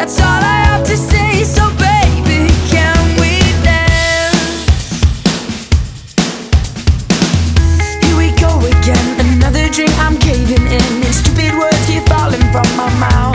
That's all I have to say. So baby, can we dance? Here we go again, another drink, I'm caving in. And stupid words keep falling from my mouth.